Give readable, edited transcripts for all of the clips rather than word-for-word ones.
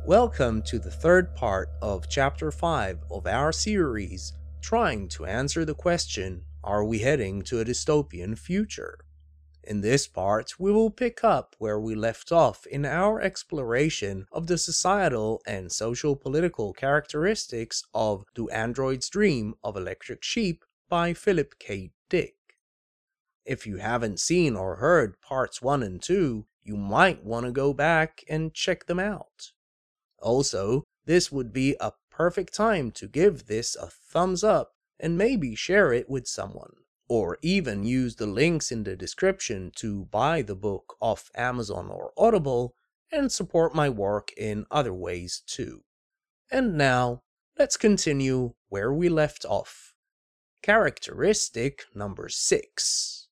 Welcome to the third part of Chapter 5 of our series, trying to answer the question, are we heading to a dystopian future? In this part, we will pick up where we left off in our exploration of the societal and social-political characteristics of Do Androids Dream of Electric Sheep by Philip K. Dick. If you haven't seen or heard parts 1 and 2, you might want to go back and check them out. Also, this would be a perfect time to give this a thumbs up and maybe share it with someone, or even use the links in the description to buy the book off Amazon or Audible and support my work in other ways too. And now, let's continue where we left off. Characteristic number 6.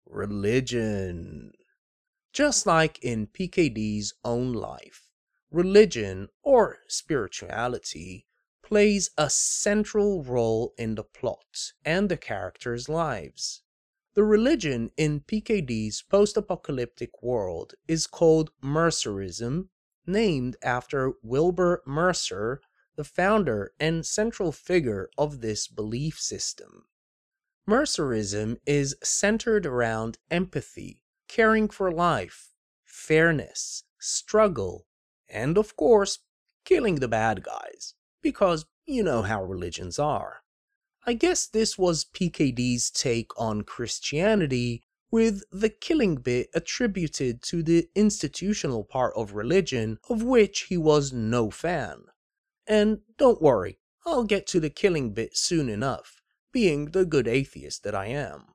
Religion. Just like in PKD's own life, religion, or spirituality, plays a central role in the plot and the characters' lives. The religion in PKD's post-apocalyptic world is called Mercerism, named after Wilbur Mercer, the founder and central figure of this belief system. Mercerism is centered around empathy, caring for life, fairness, struggle, and of course, killing the bad guys, because you know how religions are. I guess this was PKD's take on Christianity, with the killing bit attributed to the institutional part of religion of which he was no fan. And don't worry, I'll get to the killing bit soon enough, being the good atheist that I am.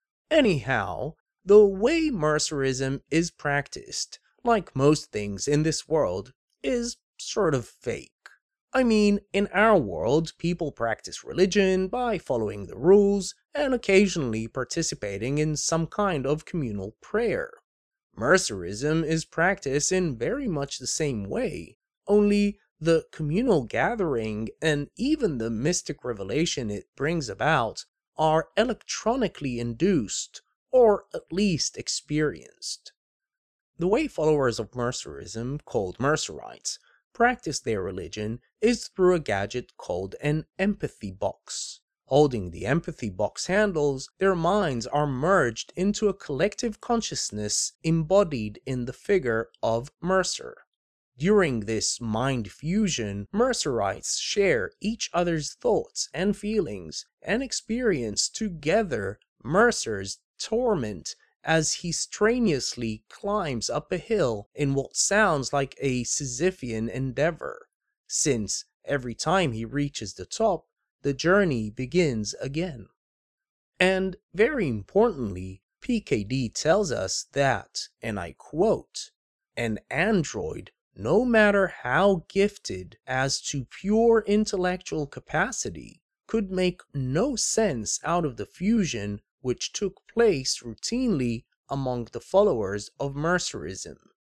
Anyhow, the way Mercerism is practiced, like most things in this world, is sort of fake. I mean, in our world, people practice religion by following the rules and occasionally participating in some kind of communal prayer. Mercerism is practiced in very much the same way, only the communal gathering and even the mystic revelation it brings about are electronically induced, or at least experienced. The way followers of Mercerism, called Mercerites, practice their religion is through a gadget called an empathy box. Holding the empathy box handles, their minds are merged into a collective consciousness embodied in the figure of Mercer. During this mind fusion, Mercerites share each other's thoughts and feelings and experience together Mercer's torment as he strenuously climbs up a hill in what sounds like a Sisyphean endeavor, since every time he reaches the top, the journey begins again. And very importantly, PKD tells us that, and I quote, "An android, no matter how gifted as to pure intellectual capacity, could make no sense out of the fusion which took place routinely among the followers of Mercerism."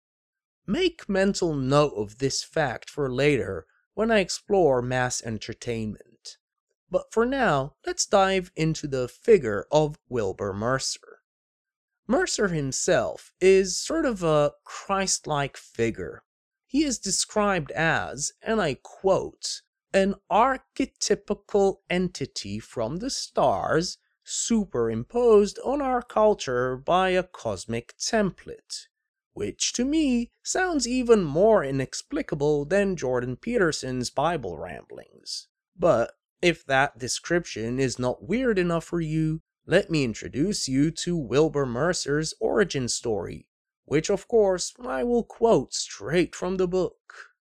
Make mental note of this fact for later when I explore mass entertainment. But for now, let's dive into the figure of Wilbur Mercer. Mercer himself is sort of a Christ-like figure. He is described as, and I quote, "an archetypical entity from the stars, superimposed on our culture by a cosmic template," which to me sounds even more inexplicable than Jordan Peterson's Bible ramblings. But if that description is not weird enough for you, let me introduce you to Wilbur Mercer's origin story, which of course I will quote straight from the book.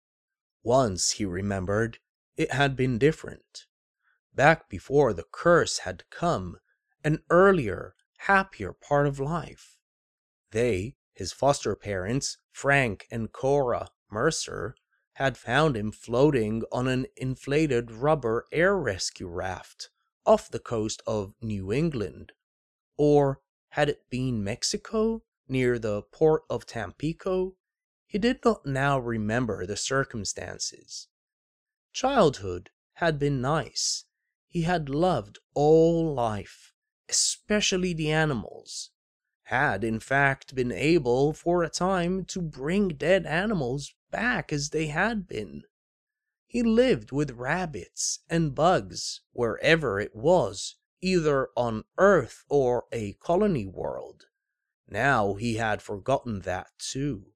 Once, he remembered, it had been different. Back before the curse had come, an earlier, happier part of life. They, his foster parents, Frank and Cora Mercer, had found him floating on an inflated rubber air rescue raft off the coast of New England. Or had it been Mexico, near the port of Tampico? He did not now remember the circumstances. Childhood had been nice. He had loved all life, especially the animals. Had in fact been able for a time to bring dead animals back as they had been. He lived with rabbits and bugs wherever it was, either on Earth or a colony world. Now he had forgotten that too.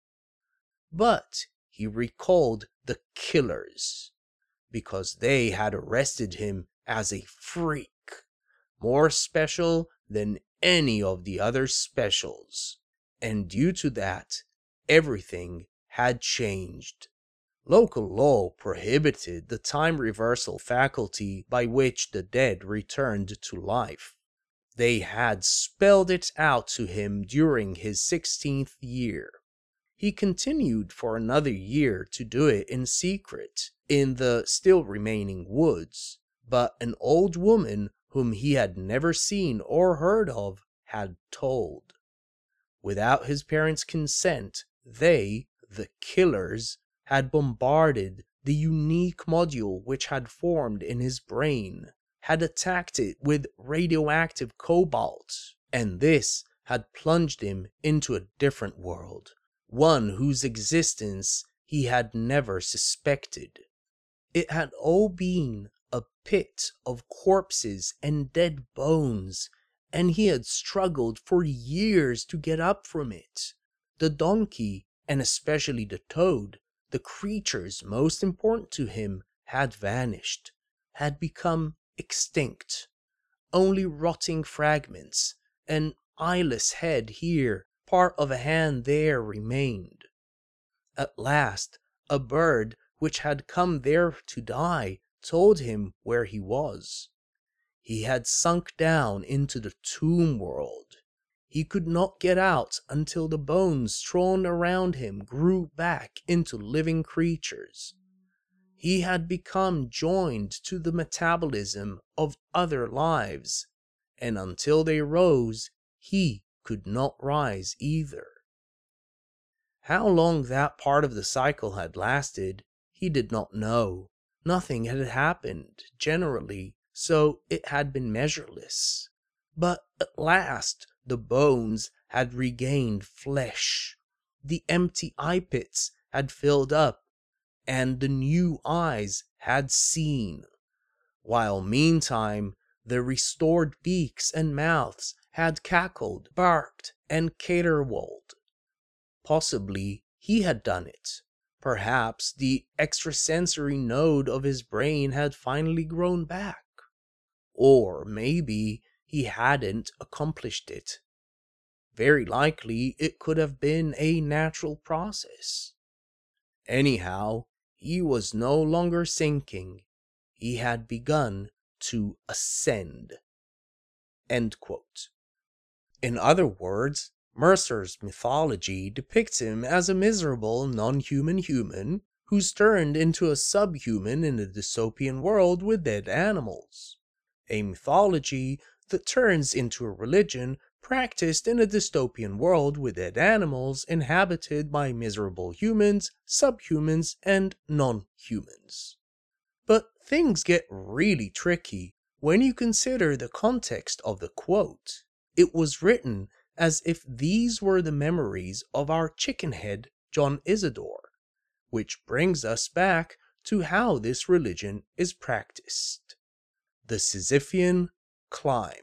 But he recalled the killers, because they had arrested him as a freak, more special than any of the other specials. And due to that, everything had changed. Local law prohibited the time reversal faculty by which the dead returned to life. They had spelled it out to him during his 16th year. He continued for another year to do it in secret, in the still remaining woods, but an old woman whom he had never seen or heard of had told. Without his parents' consent, they, the killers, had bombarded the unique module which had formed in his brain, had attacked it with radioactive cobalt, and this had plunged him into a different world, one whose existence he had never suspected. It had all been a pit of corpses and dead bones, and he had struggled for years to get up from it. The donkey, and especially the toad, the creatures most important to him, had vanished, had become extinct. Only rotting fragments, an eyeless head here, part of a hand there remained. At last, a bird which had come there to die told him where he was. He had sunk down into the tomb world. He could not get out until the bones strewn around him grew back into living creatures. He had become joined to the metabolism of other lives, and until they rose, he could not rise either. How long that part of the cycle had lasted, he did not know. Nothing had happened, generally, so it had been measureless. But at last, the bones had regained flesh, the empty eye pits had filled up, and the new eyes had seen, while meantime the restored beaks and mouths had cackled, barked, and caterwauled. Possibly he had done it. Perhaps the extrasensory node of his brain had finally grown back. Or maybe he hadn't accomplished it. Very likely it could have been a natural process. Anyhow, he was no longer sinking. He had begun to ascend. End quote. In other words, Mercer's mythology depicts him as a miserable non-human human who's turned into a subhuman in a dystopian world with dead animals. A mythology that turns into a religion practiced in a dystopian world with dead animals inhabited by miserable humans, subhumans, and non-humans. But things get really tricky when you consider the context of the quote. It was written as if these were the memories of our chickenhead John Isidore, which brings us back to how this religion is practiced. The Sisyphean Climb.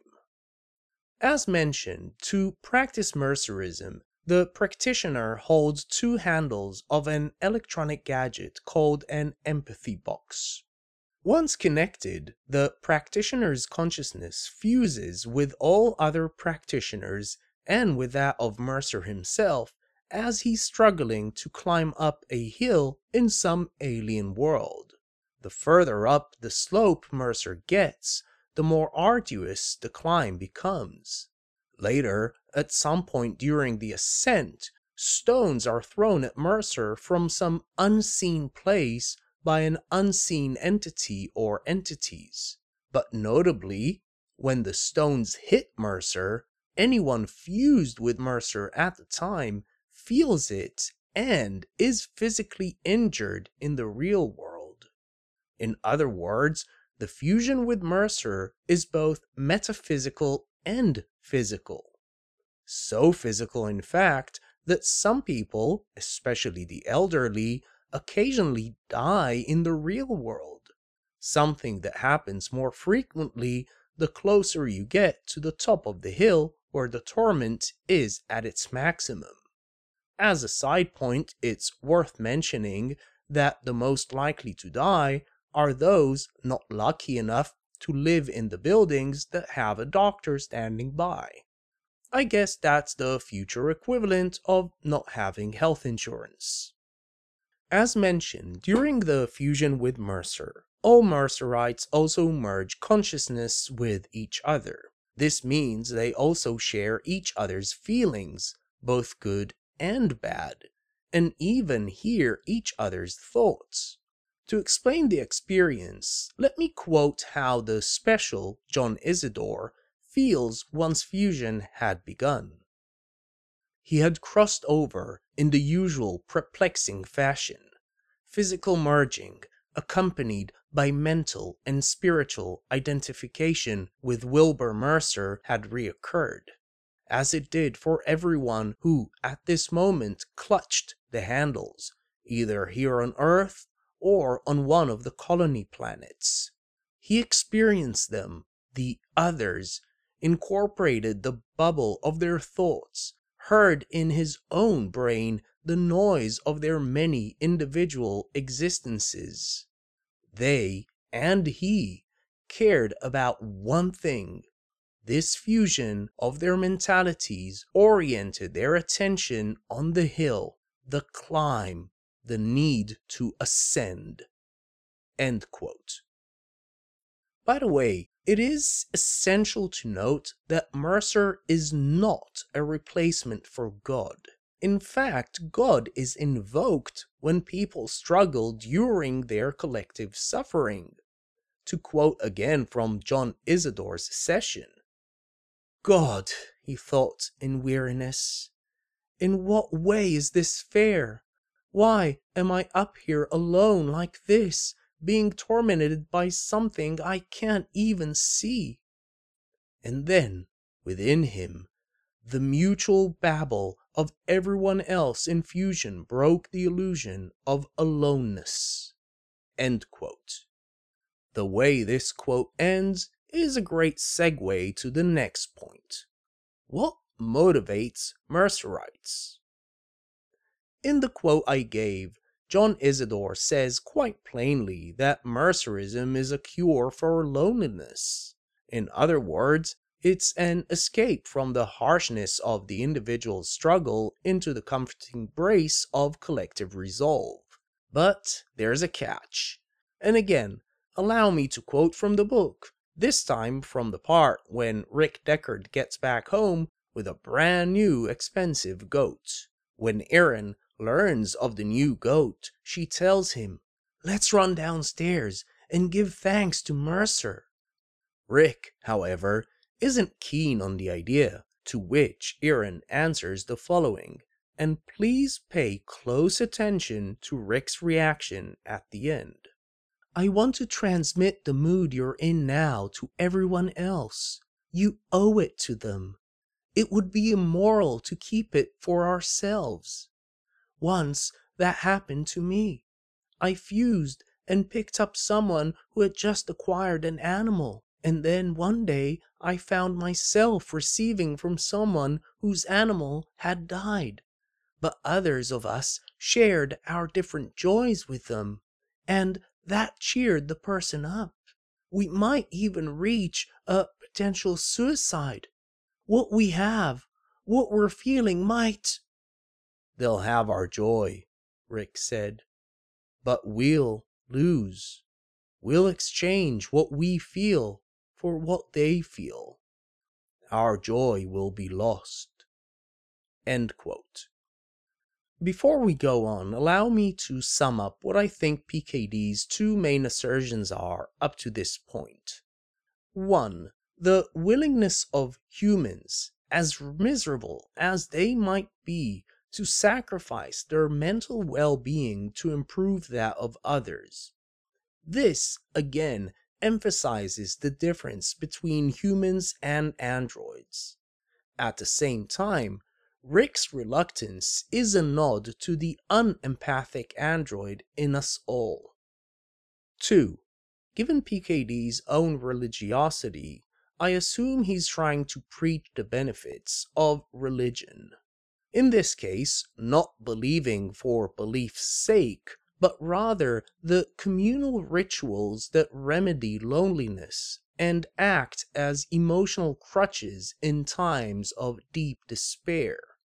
As mentioned, to practice Mercerism, the practitioner holds two handles of an electronic gadget called an empathy box. Once connected, the practitioner's consciousness fuses with all other practitioners and with that of Mercer himself as he's struggling to climb up a hill in some alien world. The further up the slope Mercer gets, the more arduous the climb becomes. Later, at some point during the ascent, stones are thrown at Mercer from some unseen place by an unseen entity or entities. But notably, when the stones hit Mercer, anyone fused with Mercer at the time feels it and is physically injured in the real world. In other words, the fusion with Mercer is both metaphysical and physical. So physical, in fact, that some people, especially the elderly, occasionally die in the real world, something that happens more frequently the closer you get to the top of the hill where the torment is at its maximum. As a side point, it's worth mentioning that the most likely to die are those not lucky enough to live in the buildings that have a doctor standing by. I guess that's the future equivalent of not having health insurance. As mentioned, during the fusion with Mercer, all Mercerites also merge consciousness with each other. This means they also share each other's feelings, both good and bad, and even hear each other's thoughts. To explain the experience, let me quote how the special John Isidore feels once fusion had begun. He had crossed over in the usual perplexing fashion. Physical merging, accompanied by mental and spiritual identification with Wilbur Mercer, had reoccurred, as it did for everyone who at this moment clutched the handles, either here on Earth or on one of the colony planets. He experienced them, the others, incorporated the bubble of their thoughts, heard in his own brain the noise of their many individual existences. They and he cared about one thing. This fusion of their mentalities oriented their attention on the hill, the climb, the need to ascend. End quote. By the way, it is essential to note that Mercer is not a replacement for God. In fact, God is invoked when people struggle during their collective suffering. To quote again from John Isidore's session, "God," he thought in weariness, "in what way is this fair? Why am I up here alone like this, being tormented by something I can't even see?" And then, within him, the mutual babble of everyone else in fusion broke the illusion of aloneness. End quote. The way this quote ends is a great segue to the next point. What motivates Mercerites? In the quote I gave, John Isidore says quite plainly that Mercerism is a cure for loneliness. In other words, it's an escape from the harshness of the individual struggle into the comforting embrace of collective resolve. But there's a catch. And again, allow me to quote from the book, this time from the part when Rick Deckard gets back home with a brand new expensive goat. When Erin learns of the new goat, she tells him, "Let's run downstairs and give thanks to Mercer." Rick, however, isn't keen on the idea, to which Erin answers the following, and please pay close attention to Rick's reaction at the end. "I want to transmit the mood you're in now to everyone else. You owe it to them. It would be immoral to keep it for ourselves. Once that happened to me. I fused and picked up someone who had just acquired an animal. And then one day I found myself receiving from someone whose animal had died. But others of us shared our different joys with them, and that cheered the person up. We might even reach a potential suicide. What we have, what we're feeling might—" "They'll have our joy," Rick said, "but we'll lose. We'll exchange what we feel for what they feel. Our joy will be lost." End quote. Before we go on, allow me to sum up what I think PKD's two main assertions are up to this point. 1. The willingness of humans, as miserable as they might be, to sacrifice their mental well-being to improve that of others. This, again, emphasizes the difference between humans and androids. At the same time, Rick's reluctance is a nod to the unempathic android in us all. 2. Given PKD's own religiosity, I assume he's trying to preach the benefits of religion. In this case, not believing for belief's sake, but rather the communal rituals that remedy loneliness and act as emotional crutches in times of deep despair,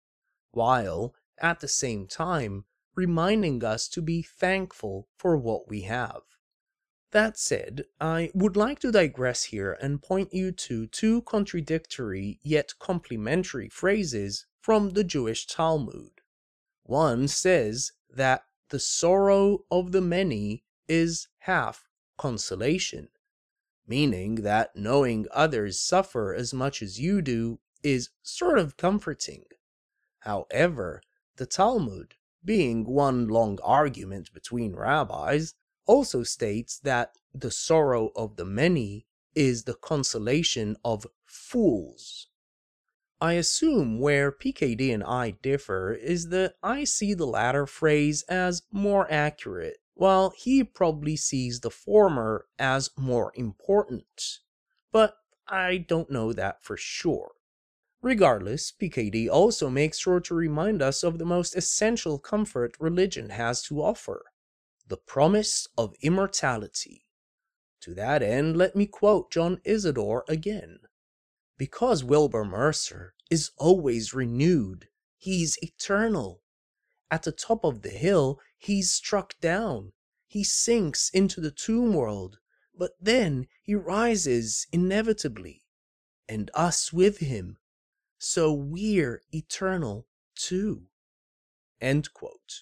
while, at the same time, reminding us to be thankful for what we have. That said, I would like to digress here and point you to two contradictory yet complementary phrases from the Jewish Talmud. One says that the sorrow of the many is half consolation, meaning that knowing others suffer as much as you do is sort of comforting. However, the Talmud, being one long argument between rabbis, also states that the sorrow of the many is the consolation of fools. I assume where PKD and I differ is that I see the latter phrase as more accurate, while he probably sees the former as more important. But I don't know that for sure. Regardless, PKD also makes sure to remind us of the most essential comfort religion has to offer: the promise of immortality. To that end, let me quote John Isidore again. Because Wilbur Mercer is always renewed, he's eternal. At the top of the hill, he's struck down. He sinks into the tomb world, but then he rises inevitably, and us with him. So we're eternal too. End quote.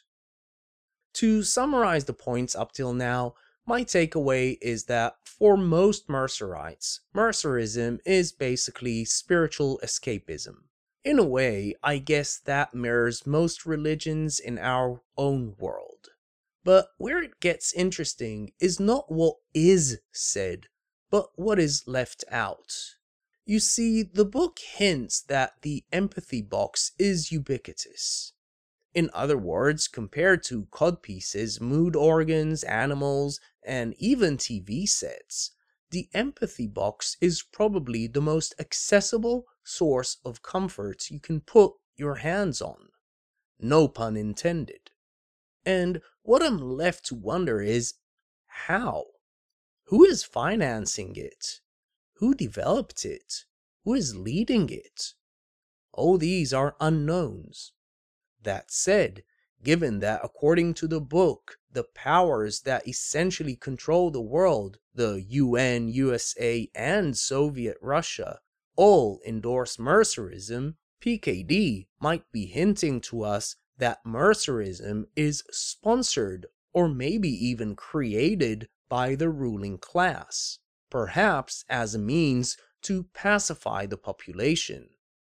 To summarize the points up till now, my takeaway is that for most Mercerites, Mercerism is basically spiritual escapism. In a way, I guess that mirrors most religions in our own world. But where it gets interesting is not what is said, but what is left out. You see, the book hints that the empathy box is ubiquitous. In other words, compared to codpieces, mood organs, animals, and even TV sets, the empathy box is probably the most accessible source of comfort you can put your hands on. No pun intended. And what I'm left to wonder is, how? Who is financing it? Who developed it? Who is leading it? All these are unknowns. That said, given that according to the book, the powers that essentially control the world, the UN, USA, and Soviet Russia, all endorse Mercerism, PKD might be hinting to us that Mercerism is sponsored or maybe even created by the ruling class, perhaps as a means to pacify the population.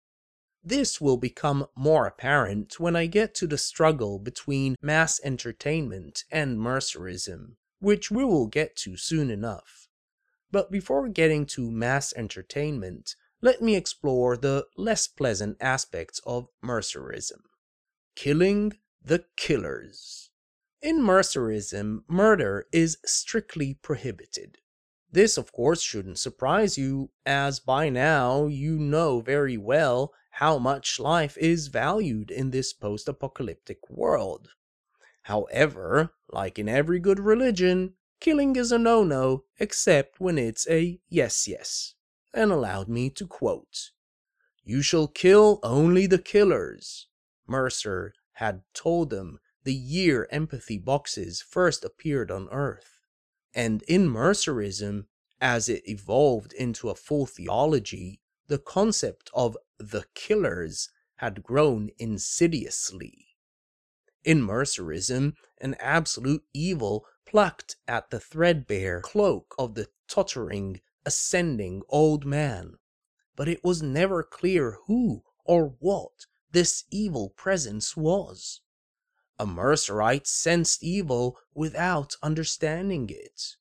This will become more apparent when I get to the struggle between mass entertainment and Mercerism, which we will get to soon enough. But before getting to mass entertainment, let me explore the less pleasant aspects of Mercerism. Killing the killers. In Mercerism, murder is strictly prohibited. This, of course, shouldn't surprise you, as by now you know very well how much life is valued in this post-apocalyptic world. However, like in every good religion, killing is a no-no except when it's a yes, and allowed me to quote, "You shall kill only the killers," Mercer had told them the year empathy boxes first appeared on Earth. And in Mercerism, as it evolved into a full theology, the concept of the killers had grown insidiously. In Mercerism, an absolute evil plucked at the threadbare cloak of the tottering, ascending old man, but it was never clear who or what this evil presence was. A Mercerite sensed evil without understanding it.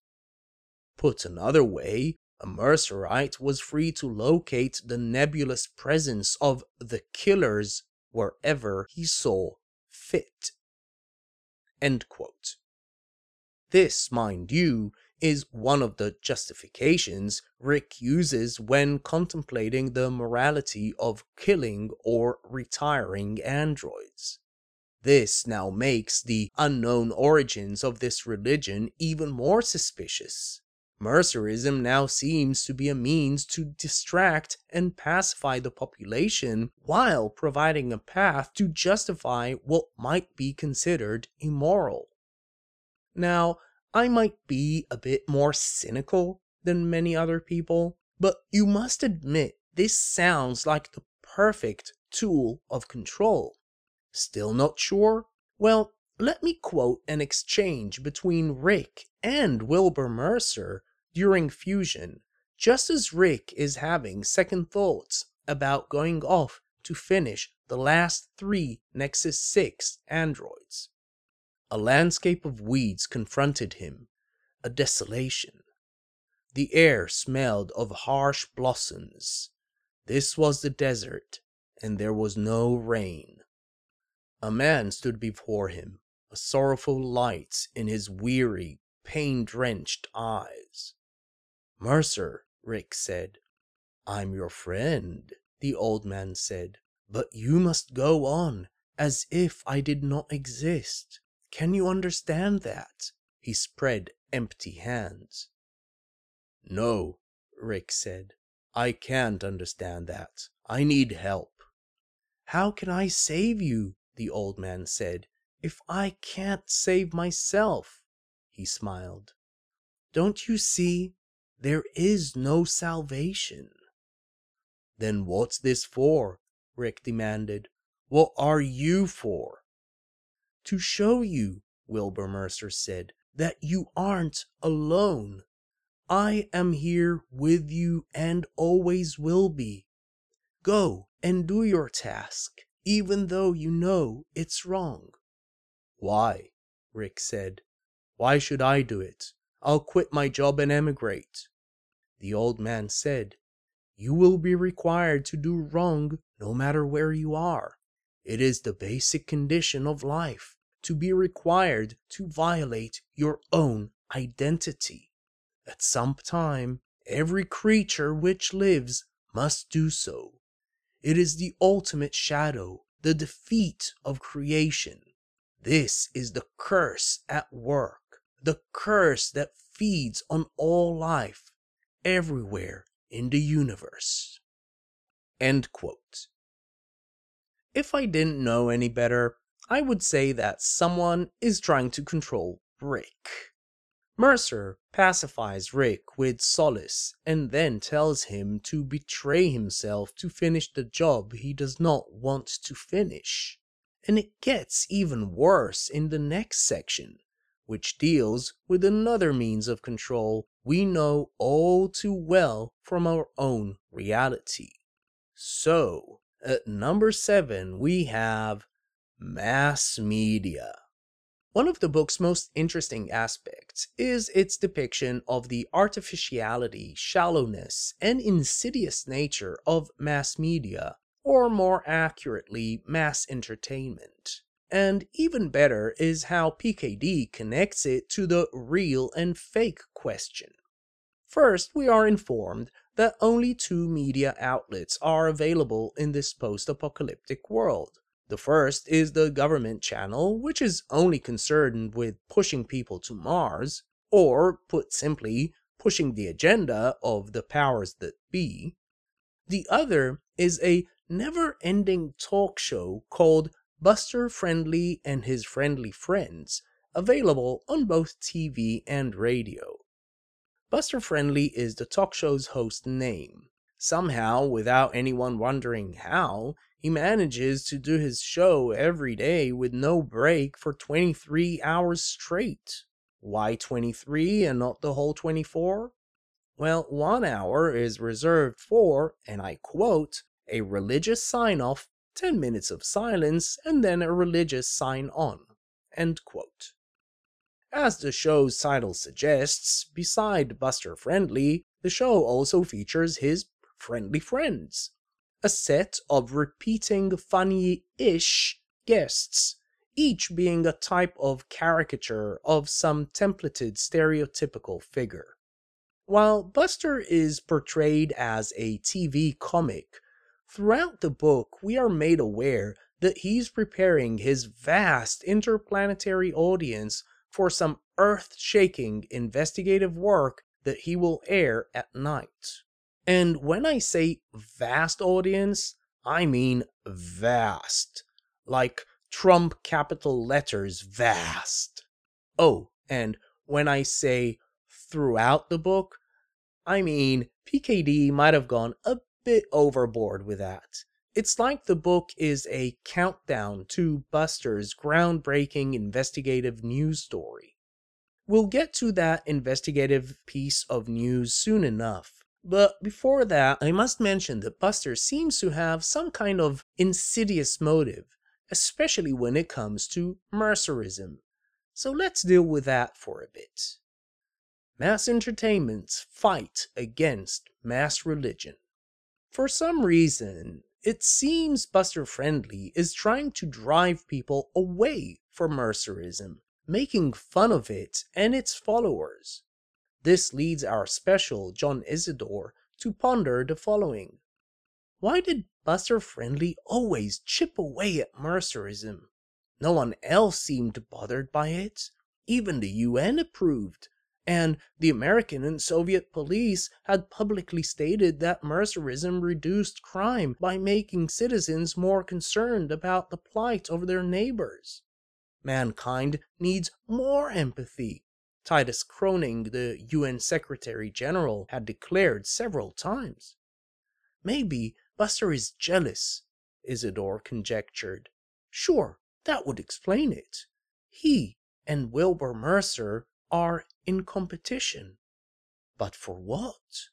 Put another way, a Mercerite was free to locate the nebulous presence of the killers wherever he saw fit. End quote. This, mind you, is one of the justifications Rick uses when contemplating the morality of killing or retiring androids. This now makes the unknown origins of this religion even more suspicious. Mercerism now seems to be a means to distract and pacify the population while providing a path to justify what might be considered immoral. Now, I might be a bit more cynical than many other people, but you must admit this sounds like the perfect tool of control. Still not sure? Well, let me quote an exchange between Rick and Wilbur Mercer during Fusion, just as Rick is having second thoughts about going off to finish the last 3 Nexus 6 androids. A landscape of weeds confronted him, a desolation. The air smelled of harsh blossoms. This was the desert, and there was no rain. A man stood before him, a sorrowful light in his weary, pain-drenched eyes. "Mercer," Rick said. "I'm your friend," the old man said, "but you must go on as if I did not exist. Can you understand that?" He spread empty hands. "No," Rick said. "I can't understand that. I need help." "How can I save you," the old man said, "if I can't save myself?" He smiled. "Don't you see? There is no salvation." "Then what's this for?" Rick demanded. "What are you for?" "To show you," Wilbur Mercer said, "that you aren't alone. I am here with you and always will be. Go and do your task, even though you know it's wrong." "Why?" Rick said. "Why should I do it? I'll quit my job and emigrate." The old man said, "You will be required to do wrong no matter where you are. It is the basic condition of life to be required to violate your own identity. At some time, every creature which lives must do so. It is the ultimate shadow, the defeat of creation. This is the curse at work, the curse that feeds on all life, everywhere in the universe." End quote. If I didn't know any better, I would say that someone is trying to control Rick. Mercer pacifies Rick with solace and then tells him to betray himself to finish the job he does not want to finish. And it gets even worse in the next section, which deals with another means of control we know all too well from our own reality. So, at number 7 we have mass media. One of the book's most interesting aspects is its depiction of the artificiality, shallowness, and insidious nature of mass media, or more accurately, mass entertainment. And even better is how PKD connects it to the real and fake question. First, we are informed that only 2 media outlets are available in this post-apocalyptic world. The first is the government channel, which is only concerned with pushing people to Mars, or, put simply, pushing the agenda of the powers that be. The other is a never-ending talk show called Buster Friendly and His Friendly Friends, available on both TV and radio. Buster Friendly is the talk show's host name. Somehow, without anyone wondering how, he manages to do his show every day with no break for 23 hours straight. Why 23 and not the whole 24? Well, 1 hour is reserved for, and I quote, a religious sign-off, 10 minutes of silence, and then a religious sign-on. End quote. As the show's title suggests, beside Buster Friendly, the show also features his friendly friends. a set of repeating funny-ish guests, each being a type of caricature of some templated stereotypical figure. While Buster is portrayed as a TV comic, throughout the book we are made aware that he's preparing his vast interplanetary audience for some earth-shaking investigative work that he will air at night. And when I say vast audience, I mean vast. Like Trump capital letters vast. Oh, and when I say throughout the book, I mean PKD might have gone a bit overboard with that. It's like the book is a countdown to Buster's groundbreaking investigative news story. We'll get to that investigative piece of news soon enough. But before that, I must mention that Buster seems to have some kind of insidious motive, especially when it comes to Mercerism. So let's deal with that for a bit. Mass entertainment's fight against mass religion. For some reason, it seems Buster Friendly is trying to drive people away from Mercerism, making fun of it and its followers. This leads our special John Isidore to ponder the following. Why did Buster Friendly always chip away at Mercerism? No one else seemed bothered by it. Even the UN approved, and the American and Soviet police had publicly stated that Mercerism reduced crime by making citizens more concerned about the plight of their neighbors. Mankind needs more empathy. Titus Kroning, the UN Secretary General, had declared several times. Maybe Buster is jealous, Isidore conjectured. Sure, that would explain it. He and Wilbur Mercer are in competition. But for what?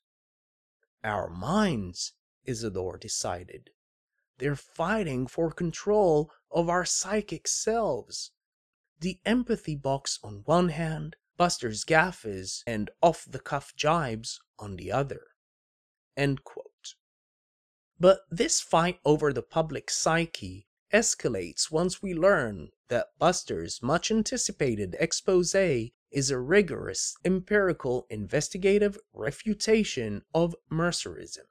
Our minds, Isidore decided. They're fighting for control of our psychic selves. The empathy box on one hand, Buster's gaffes and off-the-cuff jibes on the other. End quote. But this fight over the public psyche escalates once we learn that Buster's much-anticipated exposé is a rigorous, empirical, investigative refutation of Mercerism.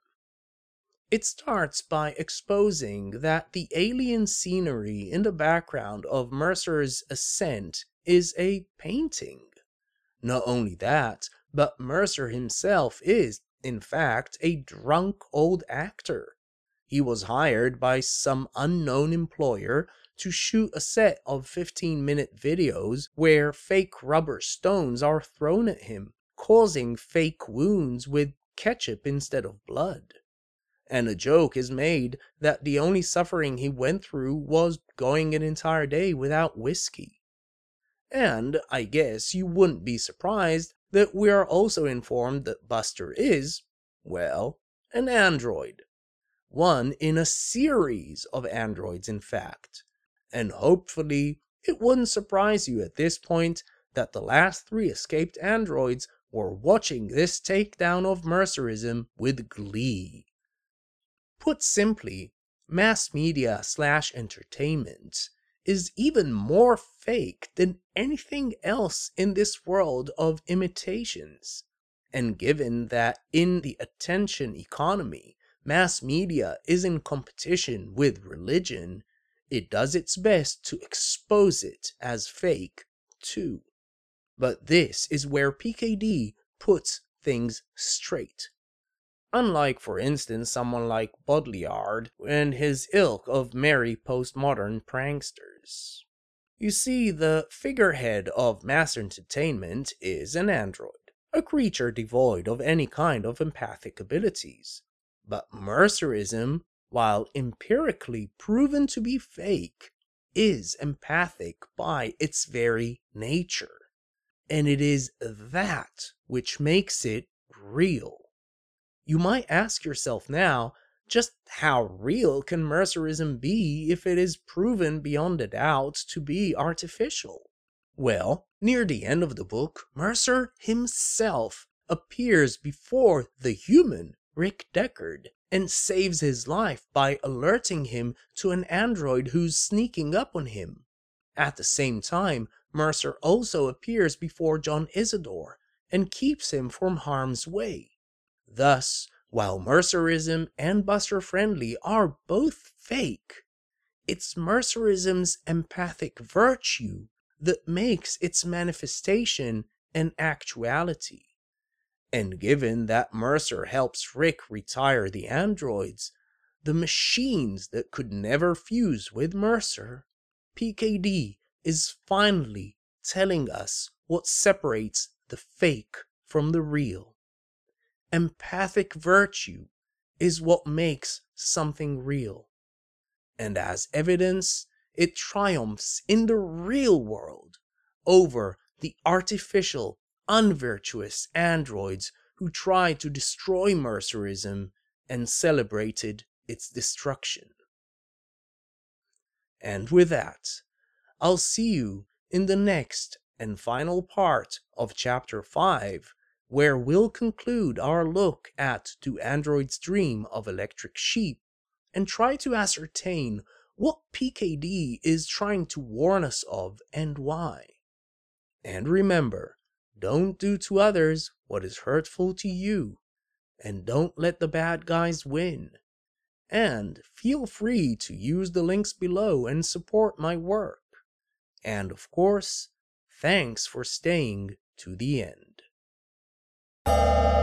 It starts by exposing that the alien scenery in the background of Mercer's ascent is a painting. Not only that, but Mercer himself is, in fact, a drunk old actor. He was hired by some unknown employer to shoot a set of 15-minute videos where fake rubber stones are thrown at him, causing fake wounds with ketchup instead of blood. And a joke is made that the only suffering he went through was going an entire day without whiskey. And I guess you wouldn't be surprised that we are also informed that Buster is, well, an android. One in a series of androids, in fact. And hopefully, it wouldn't surprise you at this point that the last 3 escaped androids were watching this takedown of Mercerism with glee. Put simply, mass media/entertainment is even more fake than anything else in this world of imitations. And given that in the attention economy, mass media is in competition with religion, it does its best to expose it as fake, too. But this is where PKD puts things straight. Unlike, for instance, someone like Baudrillard and his ilk of merry postmodern pranksters. You see, the figurehead of mass entertainment is an android, a creature devoid of any kind of empathic abilities. But Mercerism, while empirically proven to be fake, is empathic by its very nature. And it is that which makes it real. You might ask yourself now, just how real can Mercerism be if it is proven beyond a doubt to be artificial? Well, near the end of the book, Mercer himself appears before the human Rick Deckard and saves his life by alerting him to an android who's sneaking up on him. At the same time, Mercer also appears before John Isidore and keeps him from harm's way. Thus, while Mercerism and Buster Friendly are both fake, it's Mercerism's empathic virtue that makes its manifestation an actuality. And given that Mercer helps Rick retire the androids, the machines that could never fuse with Mercer, PKD is finally telling us what separates the fake from the real. Empathic virtue is what makes something real. And as evidence, it triumphs in the real world over the artificial, unvirtuous androids who tried to destroy Mercerism and celebrated its destruction. And with that, I'll see you in the next and final part of Chapter 5, where we'll conclude our look at Do Androids Dream of Electric Sheep and try to ascertain what PKD is trying to warn us of and why. And remember, don't do to others what is hurtful to you, and don't let the bad guys win. And feel free to use the links below and support my work. And of course, thanks for staying to the end.